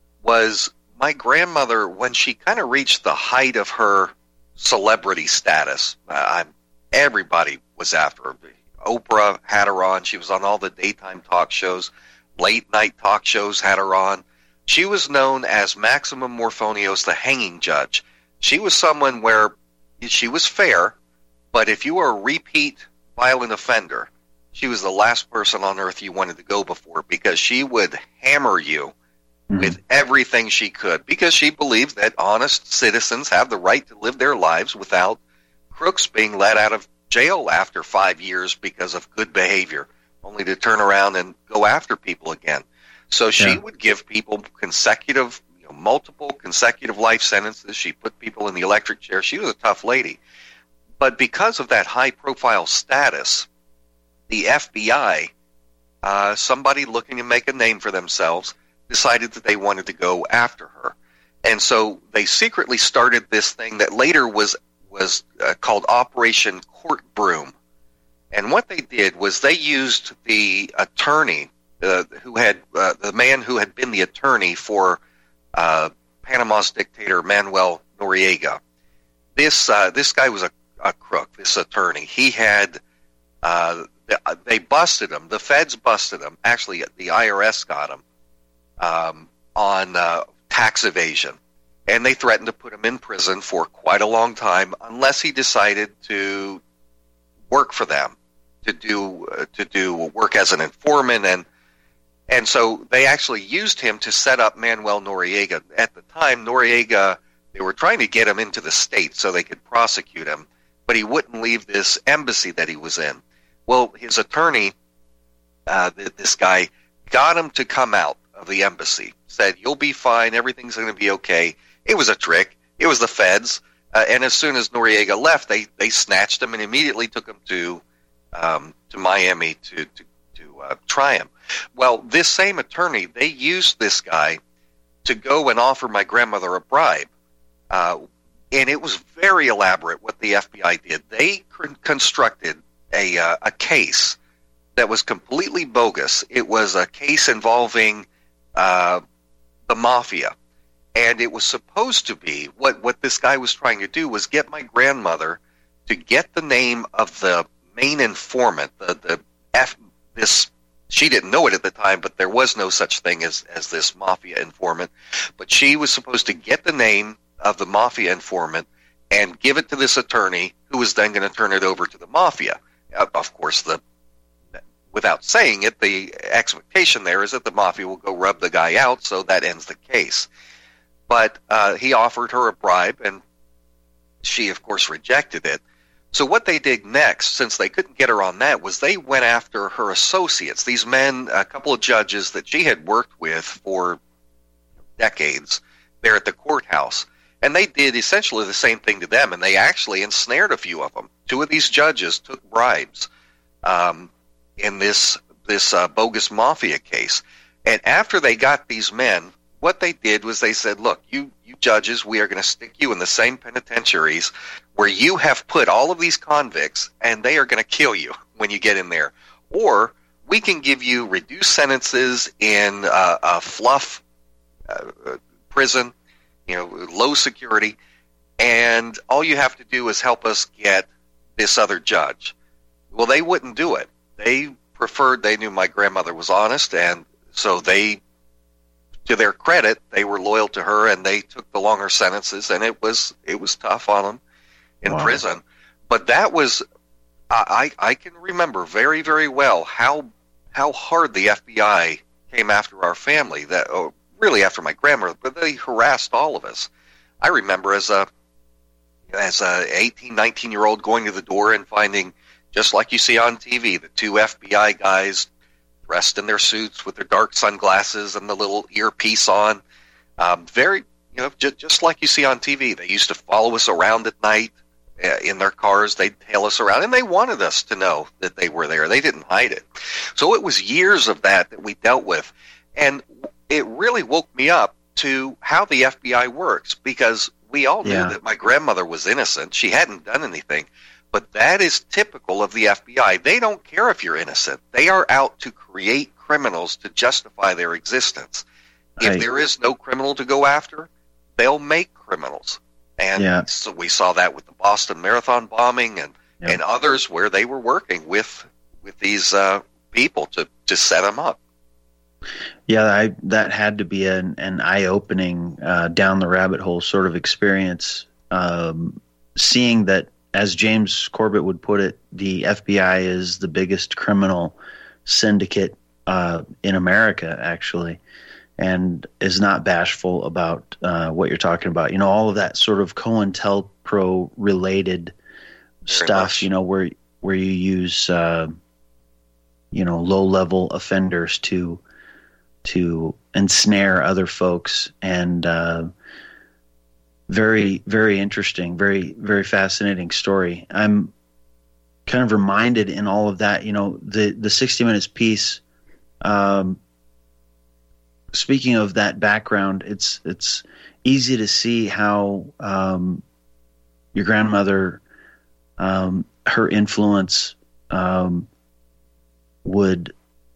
[SPEAKER 2] was my grandmother, when she kind of reached the height of her celebrity status. Uh, I'm, everybody was after her. Oprah had her on. She was on all the daytime talk shows. Late-night talk shows had her on. She was known as Maximum Morphonios, the hanging judge. She was someone where she was fair, but if you were a repeat violent offender, she was the last person on earth you wanted to go before, because she would hammer you mm-hmm. with everything she could, because she believed that honest citizens have the right to live their lives without crooks being let out of jail after five years because of good behavior, only to turn around and go after people again. So she yeah. would give people consecutive, you know, multiple consecutive life sentences. She put people in the electric chair. She was a tough lady. But because of that high-profile status, the F B I, uh, somebody looking to make a name for themselves, decided that they wanted to go after her. And so they secretly started this thing that later was was uh, called Operation Court Broom. And what they did was they used the attorney, uh, who had uh, the man who had been the attorney for uh, Panama's dictator Manuel Noriega. This uh, this guy was a, a crook. This attorney, he had. Uh, They busted him. The feds busted him. Actually, the I R S got him um, on uh, tax evasion, and they threatened to put him in prison for quite a long time unless he decided to work for them, to do uh, to do work as an informant, and and so they actually used him to set up Manuel Noriega. At the time, Noriega, they were trying to get him into the States so they could prosecute him, but he wouldn't leave this embassy that he was in. Well, his attorney, uh, this guy, got him to come out of the embassy, said, you'll be fine, everything's going to be okay. It was a trick. It was the feds. Uh, and as soon as Noriega left, they, they snatched him and immediately took him to um, to Miami to, to, to uh, try him. Well, this same attorney, they used this guy to go and offer my grandmother a bribe. Uh, and it was very elaborate what the F B I did. They constructed A, uh, a case that was completely bogus. It was a case involving uh, the mafia, and it was supposed to be what, what this guy was trying to do was get my grandmother to get the name of the main informant. The the F this she didn't know it at the time, but there was no such thing as as this mafia informant. But she was supposed to get the name of the mafia informant and give it to this attorney, who was then going to turn it over to the mafia. Of course, the without saying it, the expectation there is that the mafia will go rub the guy out, so that ends the case. But uh, he offered her a bribe, and she, of course, rejected it. So what they did next, since they couldn't get her on that, was they went after her associates, these men, a couple of judges that she had worked with for decades there at the courthouse. And they did essentially the same thing to them, and they actually ensnared a few of them. Two of these judges took bribes um, in this this uh, bogus mafia case. And after they got these men, what they did was they said, look, you, you judges, we are going to stick you in the same penitentiaries where you have put all of these convicts, and they are going to kill you when you get in there. Or we can give you reduced sentences in uh, a fluff uh, prison, you know, low security, and all you have to do is help us get this other judge. Well, they wouldn't do it. They preferred, they knew my grandmother was honest, and so they, to their credit, they were loyal to her, and they took the longer sentences, and it was it was tough on them in wow. prison. But that was, I, I can remember very, very well how how hard the F B I came after our family, that oh, really after my grandmother, but they harassed all of us. I remember as a as a eighteen, nineteen-year-old going to the door and finding, just like you see on T V, the two F B I guys dressed in their suits with their dark sunglasses and the little earpiece on. Um, very, you know, just, just like you see on T V. They used to follow us around at night uh, in their cars. They'd tail us around, and they wanted us to know that they were there. They didn't hide it. So it was years of that that we dealt with. And it really woke me up to how the F B I works, because we all knew yeah. that my grandmother was innocent. She hadn't done anything. But that is typical of the F B I. They don't care if you're innocent. They are out to create criminals to justify their existence. If right. there is no criminal to go after, they'll make criminals. And yeah. so we saw that with the Boston Marathon bombing and, yeah. and others where they were working with with these uh, people to, to set them up.
[SPEAKER 1] Yeah, I, that had to be an, an eye-opening, uh, down the rabbit hole sort of experience, um, seeing that, as James Corbett would put it, the F B I is the biggest criminal syndicate uh, in America, actually, and is not bashful about uh, what you're talking about. You know, all of that sort of COINTELPRO related stuff, much. you know, where where you use, uh, you know, low-level offenders to to ensnare other folks, and uh, very, very interesting, very, very fascinating story. I'm kind of reminded in all of that, you know, the, the sixty minutes piece, um, speaking of that background, it's, it's easy to see how, um, your grandmother, um, her influence, um, would,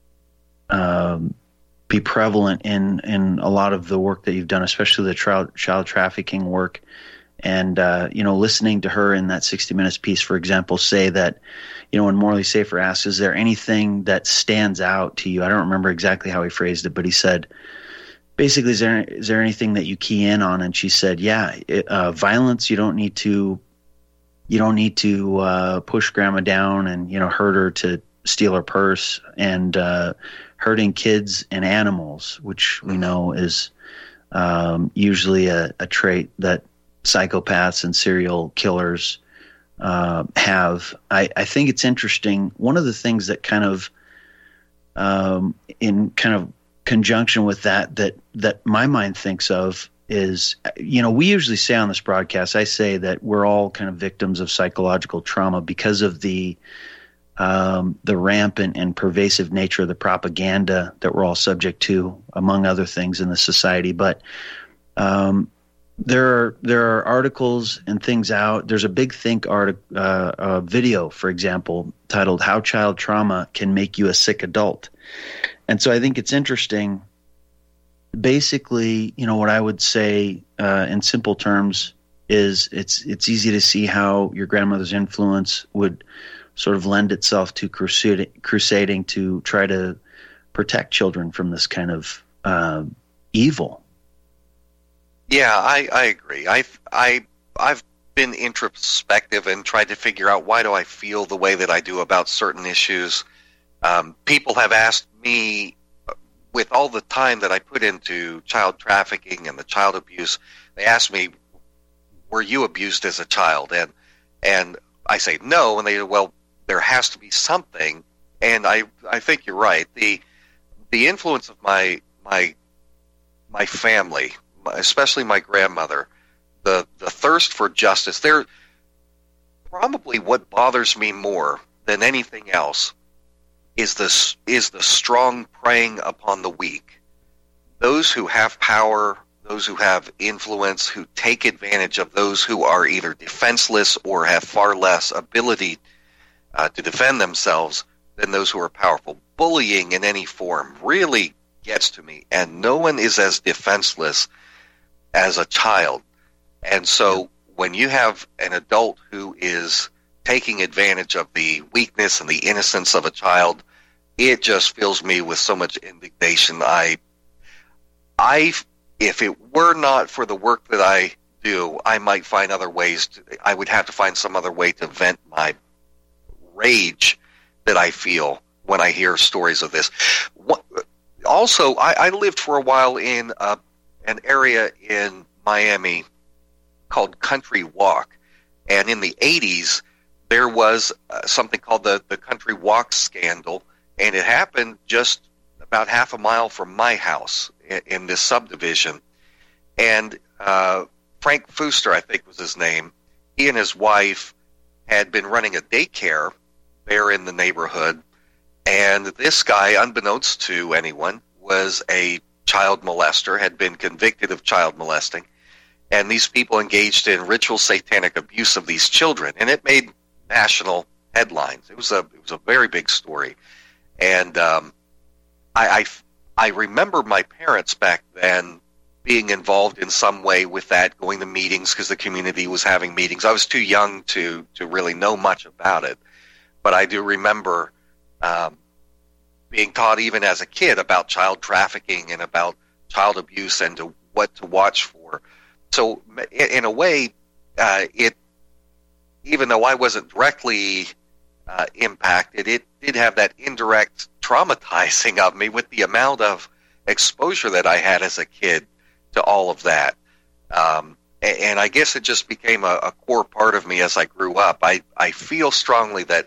[SPEAKER 1] um, be prevalent in, in a lot of the work that you've done, especially the child, child trafficking work. And, uh, you know, listening to her in that sixty minutes piece, for example, say that, you know, when Morley Safer asked, is there anything that stands out to you? I don't remember exactly how he phrased it, but he said, basically, is there, is there anything that you key in on? And she said, yeah, it, uh, violence, you don't need to, you don't need to, uh, push grandma down and, you know, hurt her to steal her purse, and, uh, hurting kids and animals, which we know is um, usually a, a trait that psychopaths and serial killers uh, have. I, I think it's interesting. One of the things that kind of, um, in kind of conjunction with that, that that my mind thinks of is, you know, we usually say on this broadcast, I say that we're all kind of victims of psychological trauma because of the Um, the rampant and pervasive nature of the propaganda that we're all subject to, among other things in the society. But um, there are there are articles and things out. There's a Big Think article, uh, uh, video, for example, titled "How Child Trauma Can Make You a Sick Adult." And so I think it's interesting. Basically, you know, what I would say uh, in simple terms is it's it's easy to see how your grandmother's influence would sort of lend itself to crusading, crusading to try to protect children from this kind of uh, evil.
[SPEAKER 2] Yeah, I, I agree. I've, I, I've been introspective and tried to figure out, why do I feel the way that I do about certain issues. Um, people have asked me, with all the time that I put into child trafficking and the child abuse, they asked me, were you abused as a child? And and I say no, and they say, well, there has to be something. And I I think you're right. The the influence of my my my family, especially my grandmother, the, the thirst for justice. They're probably what bothers me more than anything else is this is the strong preying upon the weak. Those who have power, those who have influence, who take advantage of those who are either defenseless or have far less ability uh, to defend themselves than those who are powerful. Bullying in any form really gets to me, and no one is as defenseless as a child. And so when you have an adult who is taking advantage of the weakness and the innocence of a child, it just fills me with so much indignation. I, I, if it were not for the work that I do, I might find other ways to, I would have to find some other way to vent my rage that I feel when I hear stories of this. What, also, I, I lived for a while in uh, an area in Miami called Country Walk, and in the eighties, there was uh, something called the, the Country Walk scandal, and it happened just about half a mile from my house in, in this subdivision. And uh, Frank Fuster, I think was his name, he and his wife had been running a daycare there in the neighborhood, and this guy, unbeknownst to anyone, was a child molester, had been convicted of child molesting, and these people engaged in ritual satanic abuse of these children, and it made national headlines. It was a it was a very big story, and um, I, I I remember my parents back then being involved in some way with that, going to meetings because the community was having meetings. I was too young to to really know much about it, but I do remember um, being taught even as a kid about child trafficking and about child abuse and to what to watch for. So in a way, uh, it even though I wasn't directly uh, impacted, it did have that indirect traumatizing of me with the amount of exposure that I had as a kid to all of that. Um, and, and I guess it just became a, a core part of me as I grew up. I, I feel strongly that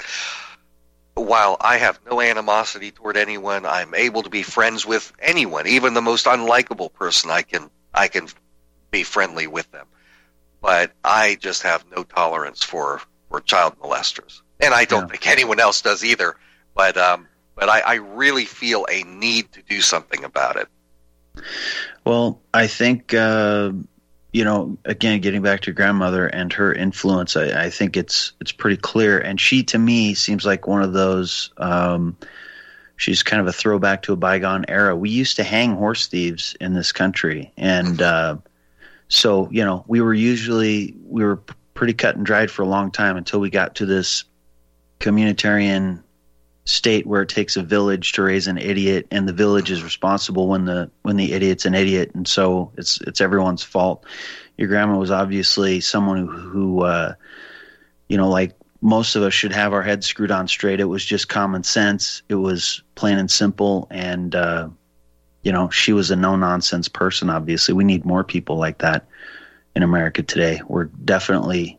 [SPEAKER 2] while I have no animosity toward anyone, I'm able to be friends with anyone, even the most unlikable person. I can I can be friendly with them. But I just have no tolerance for, for child molesters. And I don't yeah. think anyone else does either. But um, but I, I really feel a need to do something about it.
[SPEAKER 1] Well, I think, uh, you know, again, getting back to your grandmother and her influence, I, I think it's it's pretty clear. And she, to me, seems like one of those, um, she's kind of a throwback to a bygone era. We used to hang horse thieves in this country. And uh, so, you know, we were usually, we were pretty cut and dried for a long time until we got to this communitarian state where it takes a village to raise an idiot, and the village is responsible when the when the idiot's an idiot, and so it's it's everyone's fault. Your grandma was obviously someone who, who uh, you know, like most of us should have our heads screwed on straight. It was just common sense. It was plain and simple, and uh, you know, she was a no-nonsense person, obviously. We need more people like that in America today. We're definitely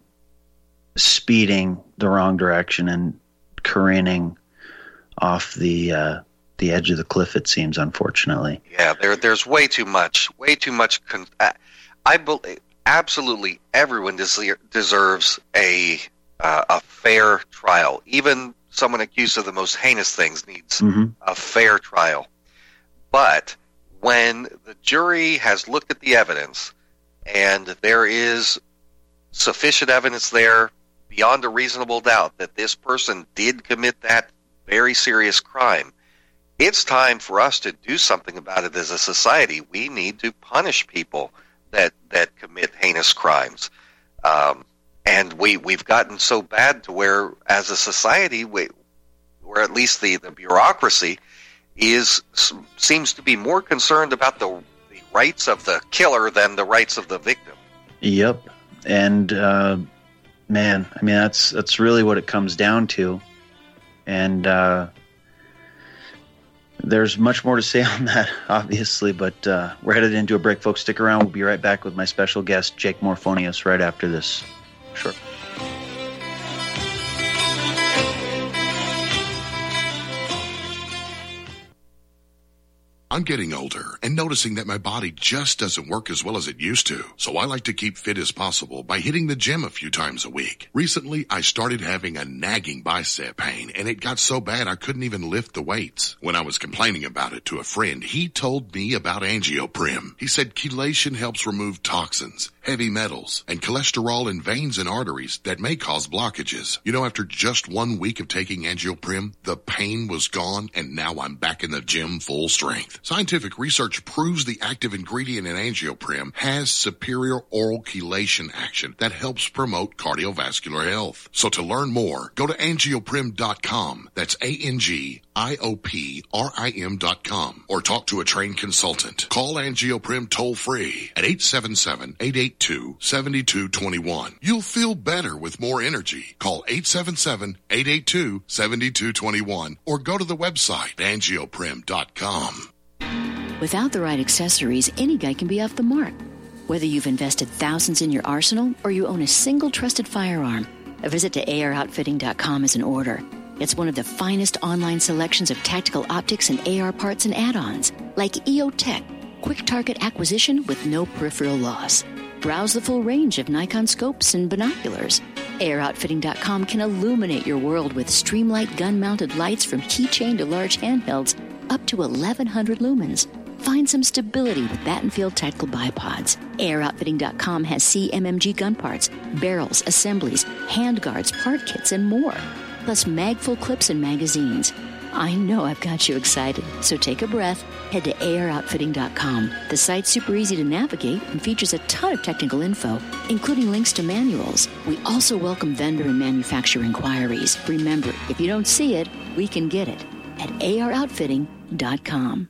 [SPEAKER 1] speeding the wrong direction and careening off the uh, the edge of the cliff, it seems, unfortunately.
[SPEAKER 2] Yeah, there there's way too much, way too much. Con- I, I believe absolutely everyone des- deserves a uh, a fair trial. Even someone accused of the most heinous things needs mm-hmm. a fair trial. But when the jury has looked at the evidence and there is sufficient evidence there beyond a reasonable doubt that this person did commit that very serious crime, it's time for us to do something about it as a society. We need to punish people that, that commit heinous crimes. Um, and we, we've gotten so bad to where, as a society, we, or at least the, the bureaucracy, is seems to be more concerned about the, the rights of the killer than the rights of the victim.
[SPEAKER 1] Yep. And, uh, man, I mean, that's that's really what it comes down to. And uh, there's much more to say on that, obviously, but uh, we're headed into a break, folks. Stick around. We'll be right back with my special guest, Jake Morphonius, right after this. Sure.
[SPEAKER 13] I'm getting older and noticing that my body just doesn't work as well as it used to. So I like to keep fit as possible by hitting the gym a few times a week. Recently, I started having a nagging bicep pain, and it got so bad I couldn't even lift the weights. When I was complaining about it to a friend, he told me about AngioPrim. He said chelation helps remove toxins, heavy metals, and cholesterol in veins and arteries that may cause blockages. You know, after just one week of taking AngioPrim, the pain was gone, and now I'm back in the gym full strength. Scientific research proves the active ingredient in AngioPrim has superior oral chelation action that helps promote cardiovascular health. So to learn more, go to angioprim dot com. That's A N G I O P R I M dot com. Or talk to a trained consultant. Call AngioPrim toll-free at eight seven seven, eight eight two, seven two two one. You'll feel better with more energy. Call eight seven seven, eight eight two, seven two two one or go to the website angioprim dot com.
[SPEAKER 14] Without the right accessories, any guy can be off the mark. Whether you've invested thousands in your arsenal or you own a single trusted firearm, a visit to A R outfitting dot com is in order. It's one of the finest online selections of tactical optics and A R parts and add-ons, like E O Tech, quick target acquisition with no peripheral loss. Browse the full range of Nikon scopes and binoculars. A R outfitting dot com can illuminate your world with Streamlight gun-mounted lights from keychain to large handhelds up to eleven hundred lumens. Find some stability with Battenfield Tactical Bipods. A R outfitting dot com has C M M G gun parts, barrels, assemblies, handguards, part kits, and more. Plus mag-full clips and magazines. I know I've got you excited, so take a breath. Head to A R outfitting dot com. The site's super easy to navigate and features a ton of technical info, including links to manuals. We also welcome vendor and manufacturer inquiries. Remember, if you don't see it, we can get it at A R outfitting dot com.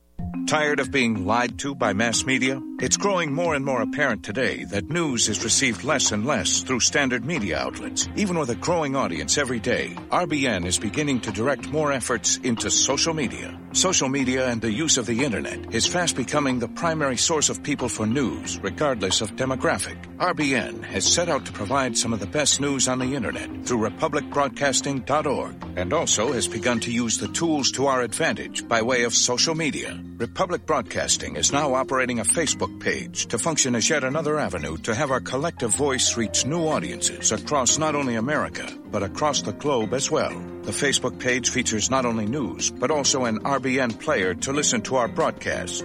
[SPEAKER 15] Tired of being lied to by mass media? It's growing more and more apparent today that news is received less and less through standard media outlets. Even with a growing audience every day, R B N is beginning to direct more efforts into social media. Social media and the use of the internet is fast becoming the primary source of people for news, regardless of demographic. R B N has set out to provide some of the best news on the internet through republic broadcasting dot org, and also has begun to use the tools to our advantage by way of social media. Republic Broadcasting is now operating a Facebook page to function as yet another avenue to have our collective voice reach new audiences across not only America, but across the globe as well. The Facebook page features not only news, but also an R B N player to listen to our broadcast.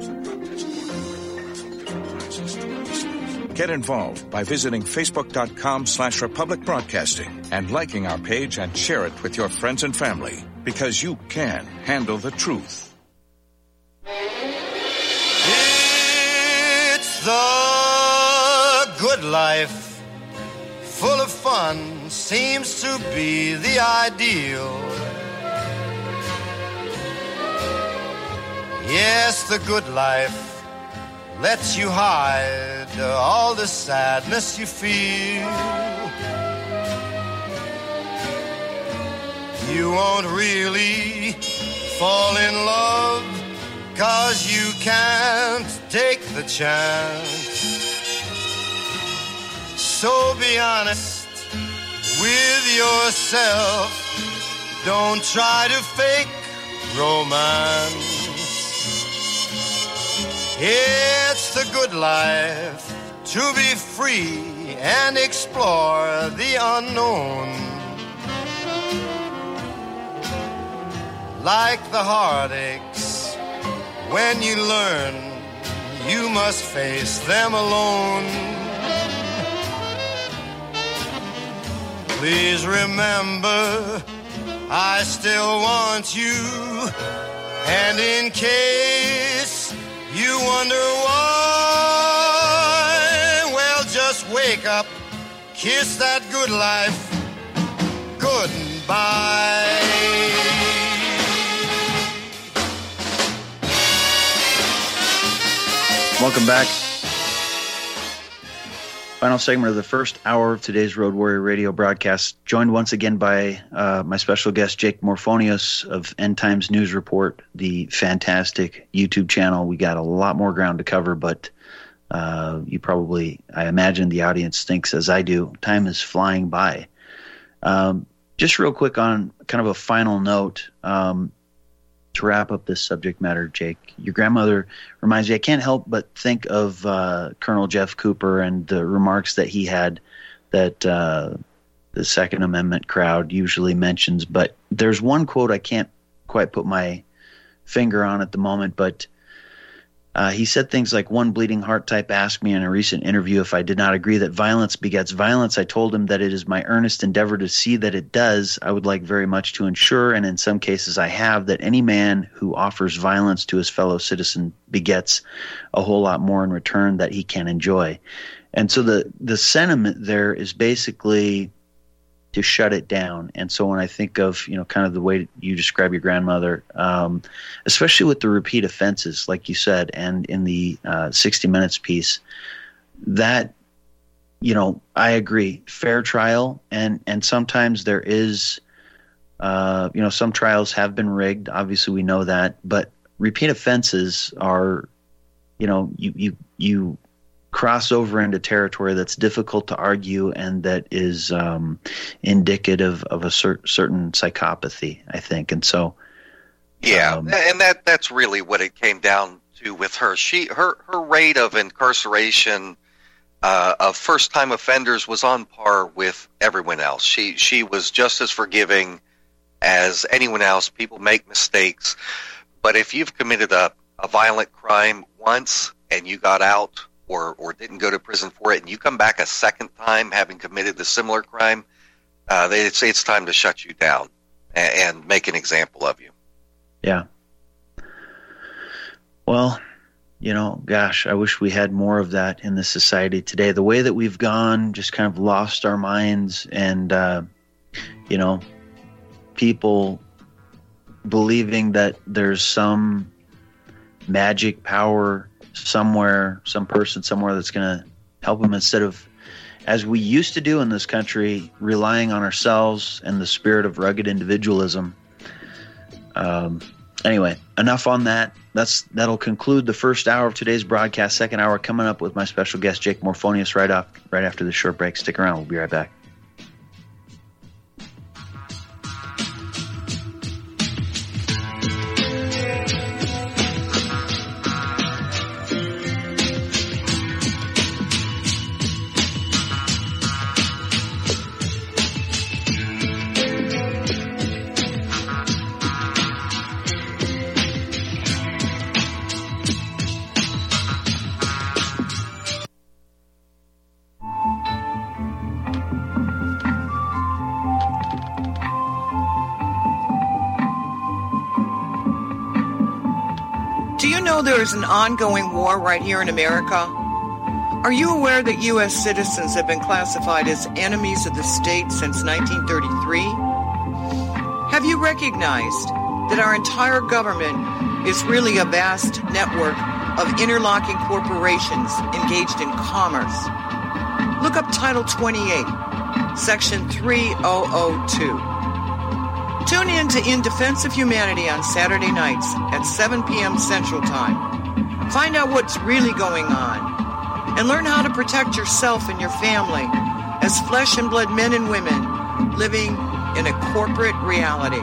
[SPEAKER 15] Get involved by visiting facebook dot com slash Republic Broadcasting and liking our page and share it with your friends and family, because you can handle the truth.
[SPEAKER 16] It's the good life, full of fun, seems to be the ideal. Yes, the good life lets you hide all the sadness you feel. You won't really fall in love, 'cause you can't take the chance. So be honest with yourself. Don't try to fake romance. It's the good life to be free and explore the unknown. Like the heartaches, when you learn you must face them alone. Please remember, I still want you. And in case you wonder why, well, just wake up, kiss that good life goodbye.
[SPEAKER 1] Welcome back. Final segment of the first hour of today's Road Warrior Radio broadcast. Joined once again by uh, my special guest, Jake Morphonius of End Times News Report, the fantastic YouTube channel. We got a lot more ground to cover, but uh, you probably, I imagine the audience thinks, as I do, time is flying by. Um, just real quick on kind of a final note, um, to wrap up this subject matter, Jake, your grandmother reminds me, I can't help but think of uh, Colonel Jeff Cooper and the remarks that he had that uh, the Second Amendment crowd usually mentions. But there's one quote I can't quite put my finger on at the moment, but uh, he said things like, one bleeding heart type asked me in a recent interview if I did not agree that violence begets violence. I told him that it is my earnest endeavor to see that it does. I would like very much to ensure, and in some cases I have, that any man who offers violence to his fellow citizen begets a whole lot more in return that he can enjoy. And so the, the sentiment there is basically to shut it down. And so when I think of, you know, kind of the way you describe your grandmother, um, especially with the repeat offenses, like you said, and in the uh, sixty minutes piece, that, you know, I agree, fair trial. And, and sometimes there is, uh, you know, some trials have been rigged. Obviously we know that, but repeat offenses are, you know, you, you, you, cross over into territory that's difficult to argue and that is um, indicative of a cer- certain psychopathy, I think. And so,
[SPEAKER 2] yeah,
[SPEAKER 1] um,
[SPEAKER 2] and that that's really what it came down to with her. She her her rate of incarceration uh, of first time offenders was on par with everyone else. She she was just as forgiving as anyone else. People make mistakes, but if you've committed a, a violent crime once and you got out, or or didn't go to prison for it, and you come back a second time having committed the similar crime, uh, they say it's time to shut you down and, and make an example of you.
[SPEAKER 1] Yeah. Well, you know, gosh, I wish we had more of that in the society today. The way that we've gone, just kind of lost our minds, and, uh, you know, people believing that there's some magic power somewhere, some person somewhere that's going to help them, instead of, as we used to do in this country, relying on ourselves and the spirit of rugged individualism. Um, anyway, enough on that. That's that'll conclude the first hour of today's broadcast. Second hour coming up with my special guest Jake Morphonius right off right after this short break. Stick around. We'll be right back.
[SPEAKER 4] There is an ongoing war right here in America. Are you aware that U S citizens have been classified as enemies of the state since nineteen thirty-three? Have you recognized that our entire government is really a vast network of interlocking corporations engaged in commerce? Look up Title twenty-eight, Section three thousand two. Tune in to In Defense of Humanity on Saturday nights at seven p.m. Central Time. Find out what's really going on and learn how to protect yourself and your family as flesh and blood men and women living in a corporate reality.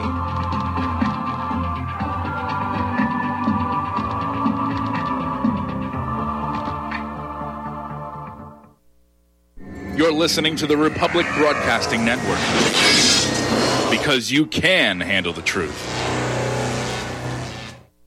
[SPEAKER 17] You're listening to the Republic Broadcasting Network. Because you can handle the truth.